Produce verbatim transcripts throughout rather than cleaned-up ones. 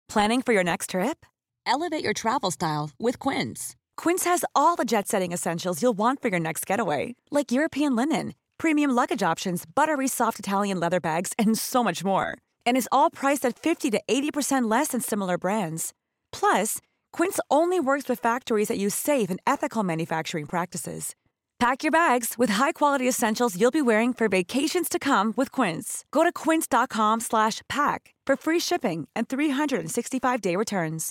Planning for your next trip? Elevate your travel style with Quince. Quince has all the jet-setting essentials you'll want for your next getaway, like European linen, premium luggage options, buttery soft Italian leather bags, and so much more. And is all priced at fifty to eighty percent less than similar brands. Plus, Quince only works with factories that use safe and ethical manufacturing practices. Pack your bags with high-quality essentials you'll be wearing for vacations to come with Quince. Go to quince.com slash pack for free shipping and three sixty-five day returns.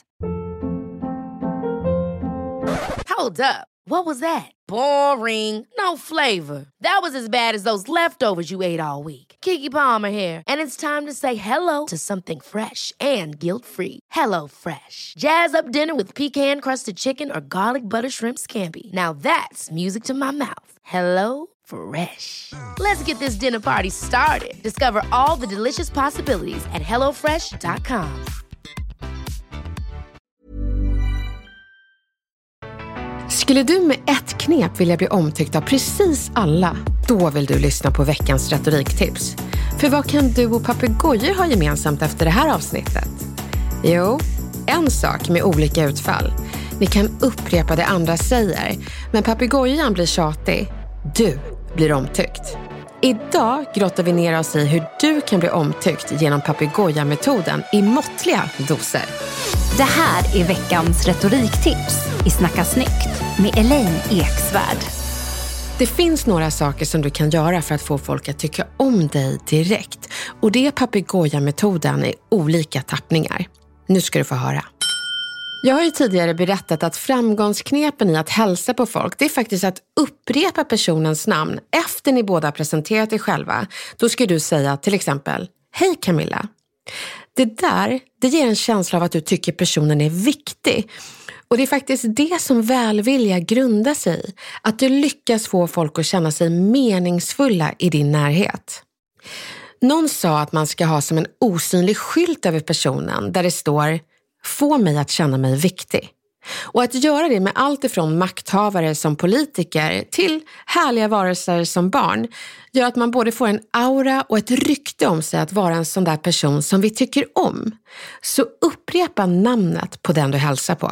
Hold up. What was that? Boring. No flavor. That was as bad as those leftovers you ate all week. Keke Palmer here, and it's time to say hello to something fresh and guilt-free. Hello Fresh. Jazz up dinner with pecan-crusted chicken or garlic butter shrimp scampi. Now that's music to my mouth. Hello Fresh. Let's get this dinner party started. Discover all the delicious possibilities at hello fresh dot com. Skulle du med ett knep vilja bli omtyckt av precis alla, då vill du lyssna på veckans retoriktips. För vad kan du och papegojor ha gemensamt efter det här avsnittet? Jo, en sak med olika utfall. Ni kan upprepa det andra säger, men papegojan blir tjatig. Du blir omtyckt. Idag grottar vi ner oss i hur du kan bli omtyckt genom papegojametoden i måttliga doser. Det här är veckans retoriktips i Snacka snyggt med Elaine Eksvärd. Det finns några saker som du kan göra för att få folk att tycka om dig direkt. Och det är papegojametoden i olika tappningar. Nu ska du få höra. Jag har ju tidigare berättat att framgångsknepen i att hälsa på folk, det är faktiskt att upprepa personens namn efter ni båda presenterat er själva. Då ska du säga till exempel, hej Camilla. Det där, det ger en känsla av att du tycker personen är viktig. Och det är faktiskt det som välvilja grundar sig i. Att du lyckas få folk att känna sig meningsfulla i din närhet. Någon sa att man ska ha som en osynlig skylt över personen där det står få mig att känna mig viktig. Och att göra det med allt ifrån makthavare som politiker till härliga varelser som barn gör att man både får en aura och ett rykte om sig att vara en sån där person som vi tycker om. Så upprepa namnet på den du hälsar på.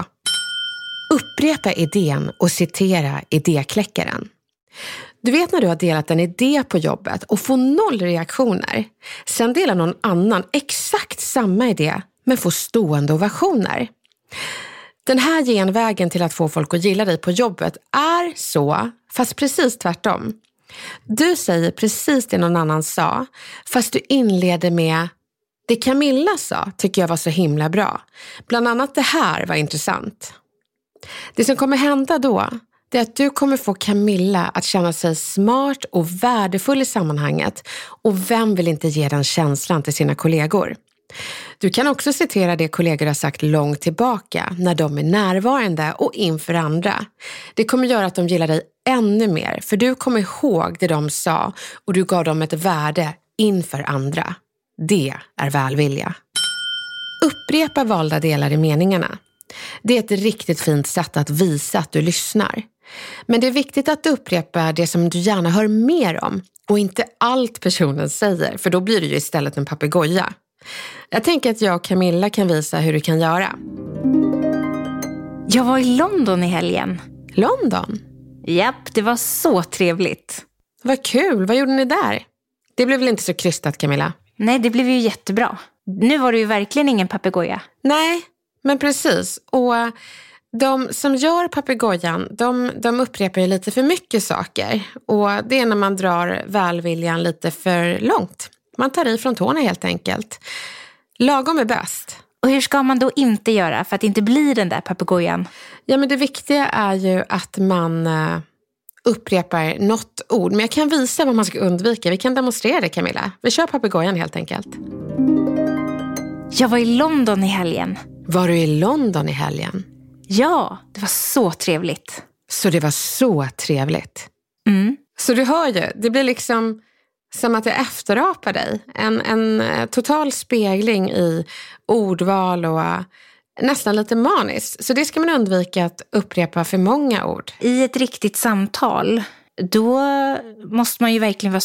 Upprepa idén och citera idékläckaren. Du vet när du har delat en idé på jobbet och får noll reaktioner. Sen delar någon annan exakt samma idé men får stående ovationer. Den här genvägen till att få folk att gilla dig på jobbet är så, fast precis tvärtom. Du säger precis det någon annan sa, fast du inleder med det Camilla sa tycker jag var så himla bra. Bland annat det här var intressant. Det som kommer hända då, det är att du kommer få Camilla att känna sig smart och värdefull i sammanhanget. Och vem vill inte ge den känslan till sina kollegor? Du kan också citera det kollegor har sagt långt tillbaka när de är närvarande och inför andra. Det kommer göra att de gillar dig ännu mer, för du kommer ihåg det de sa och du gav dem ett värde inför andra. Det är välvilja. Upprepa valda delar i meningarna. Det är ett riktigt fint sätt att visa att du lyssnar. Men det är viktigt att du upprepar det som du gärna hör mer om och inte allt personen säger, för då blir det ju istället en papegoja. Jag tänker att jag och Camilla kan visa hur du kan göra. Jag var i London i helgen. London? Japp, det var så trevligt. Vad kul, vad gjorde ni där? Det blev väl inte så krystat, Camilla? Nej, det blev ju jättebra. Nu var det ju verkligen ingen papegoja. Nej, men precis. Och de som gör papegojan, de, de upprepar ju lite för mycket saker. Och det är när man drar välviljan lite för långt. Man tar i från tårna helt enkelt. Lagom är bäst. Och hur ska man då inte göra för att inte bli den där papegojan? Ja, men det viktiga är ju att man uh, upprepar något ord. Men jag kan visa vad man ska undvika. Vi kan demonstrera det, Camilla. Vi kör papegojan helt enkelt. Jag var i London i helgen. Var du i London i helgen? Ja, det var så trevligt. Så det var så trevligt? Mm. Så du hör ju, det blir liksom som att jag efterapar dig. En, en total spegling i ordval och nästan lite maniskt. Så det ska man undvika att upprepa för många ord. I ett riktigt samtal, då måste man ju verkligen vara super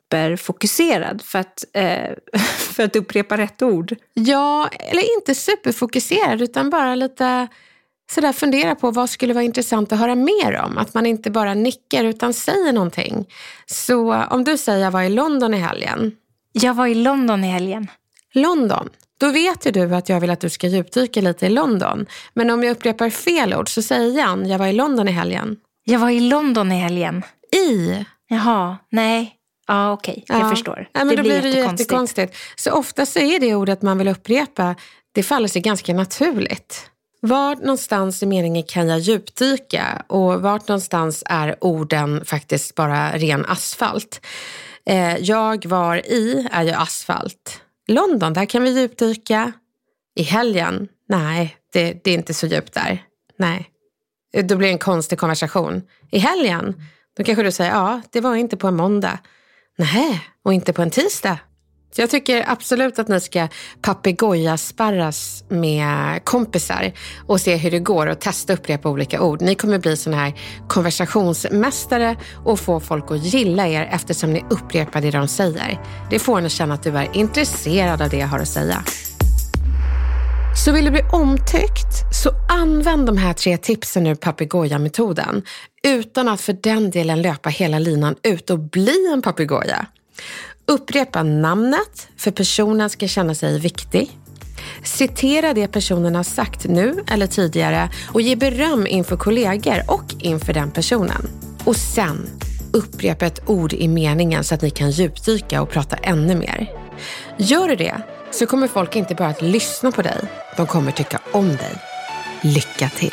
superfokuserad för att, eh, för att upprepa rätt ord. Ja, eller inte superfokuserad utan bara lite sådär fundera på vad skulle vara intressant att höra mer om. Att man inte bara nickar utan säger någonting. Så om du säger jag var i London i helgen. Jag var i London i helgen. London. Då vet ju du att jag vill att du ska djupdyka lite i London. Men om jag upprepar fel ord så säger jag jag var i London i helgen. Jag var i London i helgen. I? Jaha, nej. Ja, okej. Okay. Jag ja. förstår. Ja, men det då blir blir det ju jättekonstigt. jättekonstigt. Så ofta så är det ordet man vill upprepa, det faller sig ganska naturligt. Var någonstans i meningen kan jag djupdyka och vart någonstans är orden faktiskt bara ren asfalt. Eh, jag var i är ju asfalt. London, där kan vi djupdyka. I helgen, nej, det, det är inte så djupt där. Nej, då blir det en konstig konversation. I helgen, då kanske du säger, ja, det var inte på en måndag. Nej, och inte på en tisdag. Så jag tycker absolut att ni ska papegoja-sparras med kompisar och se hur det går och testa upprepa olika ord. Ni kommer bli såna här konversationsmästare och få folk att gilla er eftersom ni upprepar det de säger. Det får en att känna att du är intresserad av det jag har att säga. Så vill du bli omtyckt så använd de här tre tipsen ur papegoja-metoden utan att för den delen löpa hela linan ut och bli en papegoja. Upprepa namnet för personen ska känna sig viktig. Citera det personen har sagt nu eller tidigare och ge beröm inför kollegor och inför den personen. Och sen upprepa ett ord i meningen så att ni kan djupdyka och prata ännu mer. Gör du det så kommer folk inte bara att lyssna på dig, de kommer tycka om dig. Lycka till!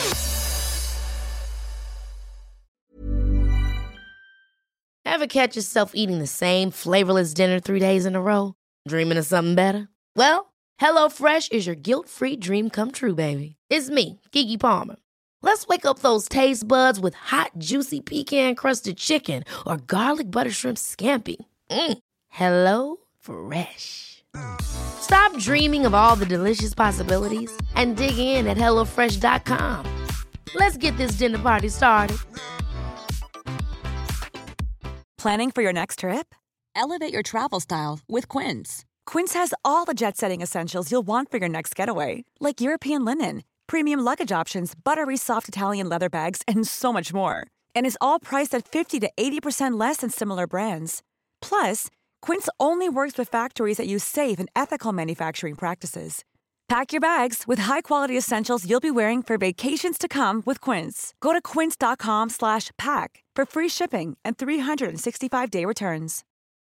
Ever catch yourself eating the same flavorless dinner three days in a row? Dreaming of something better? Well, HelloFresh is your guilt-free dream come true, baby. It's me, Keke Palmer. Let's wake up those taste buds with hot, juicy pecan-crusted chicken or garlic butter shrimp scampi. Mm. Hello Fresh. Stop dreaming of all the delicious possibilities and dig in at hello fresh dot com. Let's get this dinner party started. Planning for your next trip? Elevate your travel style with Quince. Quince has all the jet-setting essentials you'll want for your next getaway, like European linen, premium luggage options, buttery soft Italian leather bags, and so much more. And is all priced at fifty to eighty percent less than similar brands. Plus, Quince only works with factories that use safe and ethical manufacturing practices. Pack your bags with high-quality essentials you'll be wearing for vacations to come with Quince. Go to quince dot com slash pack for free shipping and three sixty-five day returns.